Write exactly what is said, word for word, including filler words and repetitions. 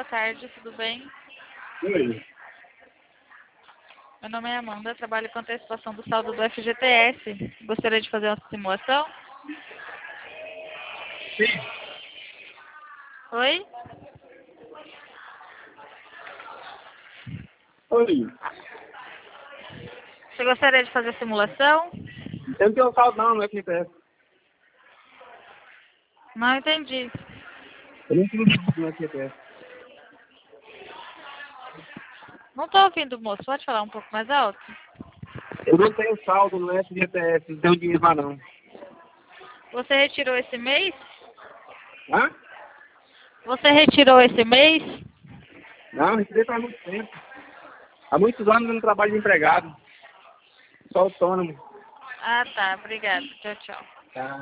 boa tarde, tudo bem? Oi. Meu nome é Amanda, trabalho com antecipação do saldo do F G T S. Gostaria de fazer uma simulação? Sim. Oi? Oi. Você gostaria de fazer a simulação? Eu não tenho saldo não, não é que interessa. Não entendi. Eu não tenho saldo no F G T S. Não estou ouvindo, moço. Pode falar um pouco mais alto? Eu não tenho saldo no F G T S, não tenho dinheiro lá não. Você retirou esse mês? Hã? Você retirou esse mês? Não, recebi faz muito tempo. Há muitos anos eu não trabalho de empregado. Sou autônomo. Ah, tá. Obrigada. Tchau, tchau. Tá.